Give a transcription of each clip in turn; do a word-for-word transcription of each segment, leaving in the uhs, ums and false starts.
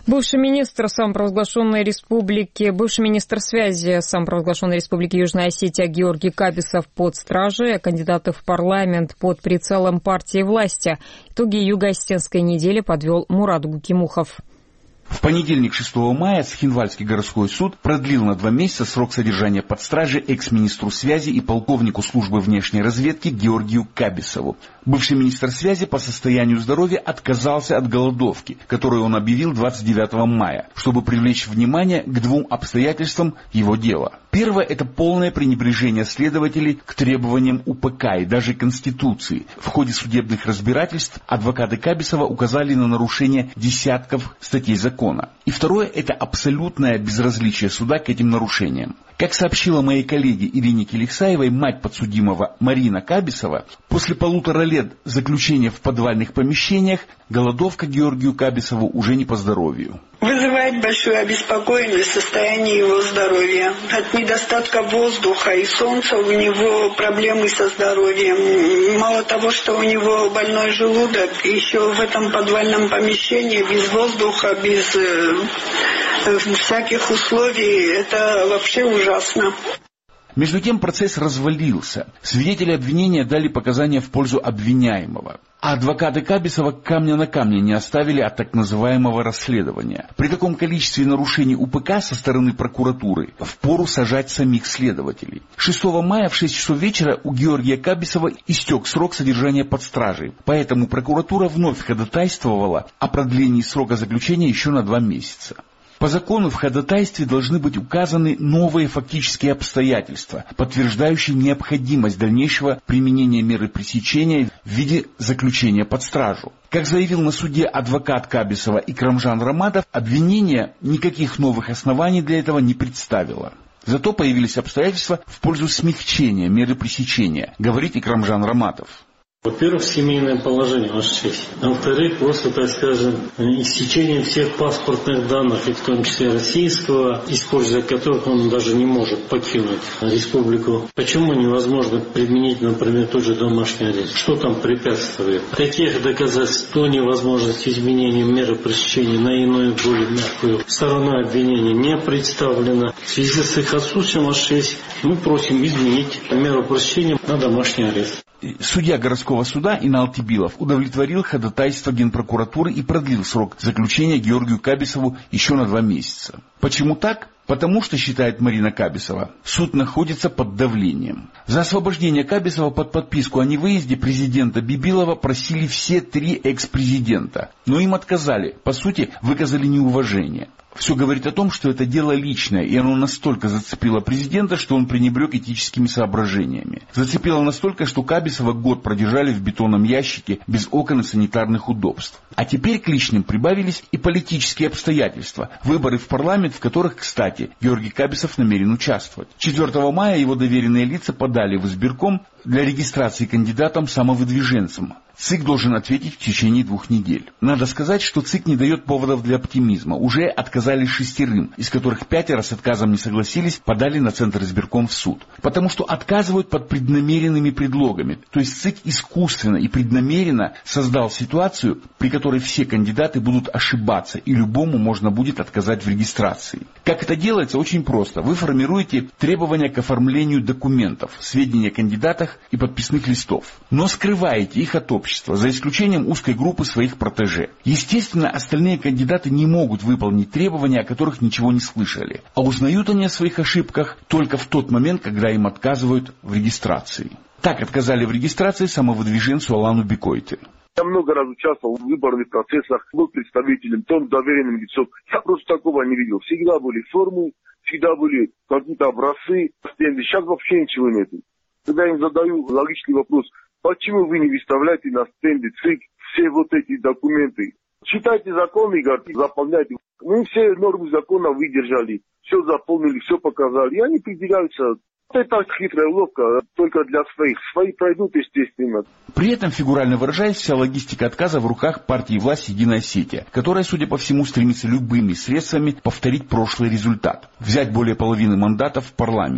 Бывший министр самопровозглашенной республики, бывший министр связи самопровозглашенной республики Южная Осетия Георгий Кабисов под стражей, а кандидаты в парламент под прицелом партии власти. Итоги юго-осетинской недели подвел Мурат Гукимухов. В понедельник, шестого мая, Цхинвальский городской суд продлил на два месяца срок содержания под стражей экс-министру связи и полковнику службы внешней разведки Георгию Кабисову. Бывший министр связи по состоянию здоровья отказался от голодовки, которую он объявил двадцать девятого мая, чтобы привлечь внимание к двум обстоятельствам его дела. Первое – это полное пренебрежение следователей к требованиям УПК и даже Конституции. В ходе судебных разбирательств адвокаты Кабисова указали на нарушение десятков статей закона. И второе – это абсолютное безразличие суда к этим нарушениям. Как сообщила моей коллеге Ирине Келексаевой, мать подсудимого Марина Кабисова, после полутора лет заключения в подвальных помещениях голодовка Георгию Кабисову уже не по здоровью. Вызывает большую обеспокоенность состояние его здоровья. От недостатка воздуха и солнца у него проблемы со здоровьем. Мало того, что у него больной желудок, еще в этом подвальном помещении без воздуха, без э, всяких условий, это вообще ужасно. Между тем процесс развалился. Свидетели обвинения дали показания в пользу обвиняемого. А адвокаты Кабисова камня на камне не оставили от так называемого расследования. При таком количестве нарушений УПК со стороны прокуратуры впору сажать самих следователей. шестого мая в шесть часов вечера у Георгия Кабисова истек срок содержания под стражей. Поэтому прокуратура вновь ходатайствовала о продлении срока заключения еще на два месяца. По закону в ходатайстве должны быть указаны новые фактические обстоятельства, подтверждающие необходимость дальнейшего применения меры пресечения в виде заключения под стражу. Как заявил на суде адвокат Кабисова Икрамжан Раматов, обвинение никаких новых оснований для этого не представило. Зато появились обстоятельства в пользу смягчения меры пресечения, говорит Икрамжан Раматов. Во-первых, семейное положение, Ваша честь. А во-вторых, просто, так скажем, иссечение всех паспортных данных, и в том числе российского, используя которых он даже не может покинуть республику. Почему невозможно применить, например, тот же домашний арест? Что там препятствует? Таких доказательств до невозможности изменения меры пресечения на иную, более мягкую сторону обвинения не представлено. В связи с их отсутствием, Ваша честь, мы просим изменить меру пресечения на домашний арест. Судья городского суда Инал Тибилов удовлетворил ходатайство Генпрокуратуры и продлил срок заключения Георгию Кабисову еще на два месяца. Почему так? Потому что, считает Марина Кабисова, суд находится под давлением. За освобождение Кабисова под подписку о невыезде президента Бибилова просили все три экс-президента, но им отказали, по сути, выказали неуважение. Все говорит о том, что это дело личное, и оно настолько зацепило президента, что он пренебрег этическими соображениями. Зацепило настолько, что Кабисова год продержали в бетонном ящике без окон и санитарных удобств. А теперь к лишним прибавились и политические обстоятельства, выборы в парламент, в которых, кстати, Георгий Кабисов намерен участвовать. четвёртого мая его доверенные лица подали в избирком для регистрации кандидатом-самовыдвиженцем. ЦИК должен ответить в течение двух недель. Надо сказать, что ЦИК не дает поводов для оптимизма. Уже отказали шестерым, из которых пятеро с отказом не согласились, подали на Центр избирком в суд. Потому что отказывают под преднамеренными предлогами. То есть ЦИК искусственно и преднамеренно создал ситуацию, при которой все кандидаты будут ошибаться, и любому можно будет отказать в регистрации. Как это делается? Очень просто. Вы формируете требования к оформлению документов, сведения о кандидатах и подписных листов, но скрываете их от общества, за исключением узкой группы своих протеже. Естественно, остальные кандидаты не могут выполнить требования, о которых ничего не слышали, а узнают они о своих ошибках только в тот момент, когда им отказывают в регистрации. Так отказали в регистрации самовыдвиженцу Алану Бекойте. Я много раз участвовал в выборных процессах, был представителем, том доверенным лицом. Я просто такого не видел. Всегда были формы, всегда были какие-то образцы. Сейчас вообще ничего нет. Когда я им задаю логичный вопрос, почему вы не выставляете на стенде ЦИК все вот эти документы? Читайте законы, говорите, заполняйте. Мы все нормы закона выдержали, все заполнили, все показали. И они придираются. Это хитрая уловка, только для своих. Свои пройдут, естественно. При этом, фигурально выражаясь, вся логистика отказа в руках партии власти «Единая Осетия», которая, судя по всему, стремится любыми средствами повторить прошлый результат. Взять более половины мандатов в парламенте.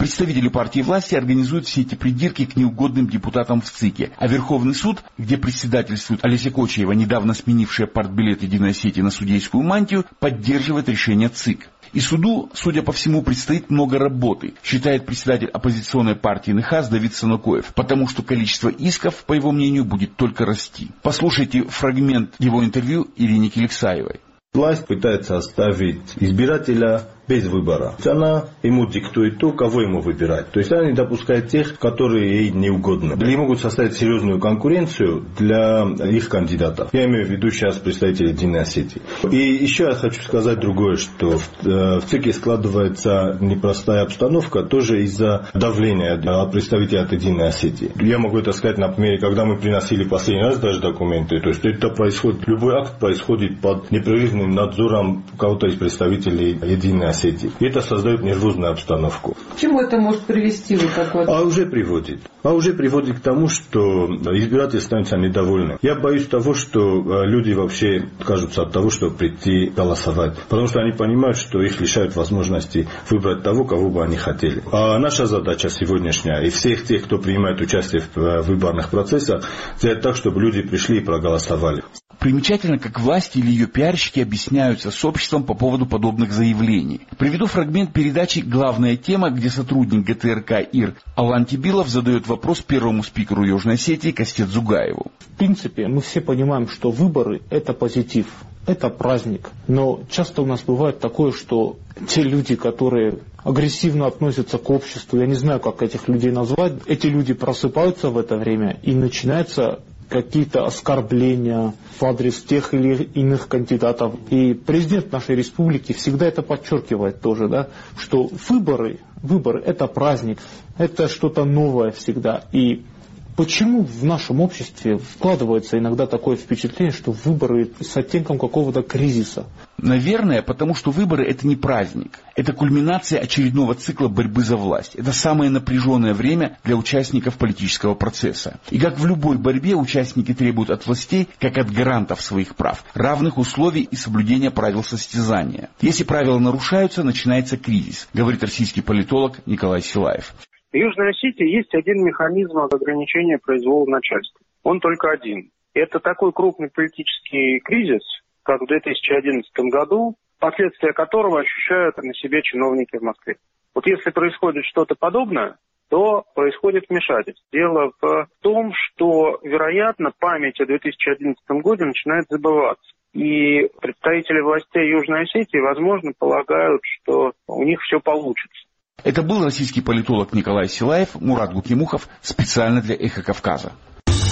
Представители партии власти организуют все эти придирки к неугодным депутатам в ЦИКе, а Верховный суд, где председательствует Олеся Кочаева, недавно сменившая партбилет Единой Осетии на судейскую мантию, поддерживает решение ЦИК. И суду, судя по всему, предстоит много работы, считает председатель оппозиционной партии НХАС Давид Санукоев, потому что количество исков, по его мнению, будет только расти. Послушайте фрагмент его интервью Ирине Келексаевой. Власть пытается оставить избирателя без выбора. Она ему диктует то, кого ему выбирать. То есть она не допускает тех, которые ей неугодны. Или могут составить серьезную конкуренцию для их кандидатов. Я имею в виду сейчас представителей Единой Осетии. И еще я хочу сказать другое, что в ЦИКе складывается непростая обстановка тоже из-за давления от представителей от Единой Осетии. Я могу это сказать на примере, когда мы приносили последний раз даже документы. То есть это происходит, любой акт происходит под непрерывным надзором кого-то из представителей Единой Осетии. И это создает нервозную обстановку. К чему это может привести? Вы как вот... А уже приводит. А уже приводит к тому, что избиратели становятся недовольны. Я боюсь того, что люди вообще откажутся от того, чтобы прийти голосовать. Потому что они понимают, что их лишают возможности выбрать того, кого бы они хотели. А наша задача сегодняшняя и всех тех, кто принимает участие в выборных процессах, сделать так, чтобы люди пришли и проголосовали. Примечательно, как власти или ее пиарщики объясняются с обществом по поводу подобных заявлений. Приведу фрагмент передачи «Главная тема», где сотрудник ГТРК ИР Алан Тибилов задает вопрос первому спикеру Южной Осетии Кастет Зугаеву. В принципе, мы все понимаем, что выборы – это позитив, это праздник. Но часто у нас бывает такое, что те люди, которые агрессивно относятся к обществу, я не знаю, как этих людей назвать, эти люди просыпаются в это время и начинается какие-то оскорбления в адрес тех или иных кандидатов. И президент нашей республики всегда это подчеркивает тоже, да, что выборы, выборы – это праздник, это что-то новое всегда. И почему в нашем обществе складывается иногда такое впечатление, что выборы с оттенком какого-то кризиса? Наверное, потому что выборы – это не праздник. Это кульминация очередного цикла борьбы за власть. Это самое напряженное время для участников политического процесса. И как в любой борьбе, участники требуют от властей, как от гарантов своих прав, равных условий и соблюдения правил состязания. Если правила нарушаются, начинается кризис, говорит российский политолог Николай Силаев. В Южной Осетии есть один механизм ограничения произвола начальства. Он только один. Это такой крупный политический кризис, как в две тысячи одиннадцатом году, последствия которого ощущают на себе чиновники в Москве. Вот если происходит что-то подобное, то происходит вмешательство. Дело в том, что, вероятно, память о две тысячи одиннадцатом году начинает забываться. И представители властей Южной Осетии, возможно, полагают, что у них все получится. Это был российский политолог Николай Силаев, Мурат Гукимухов, специально для «Эхо Кавказа».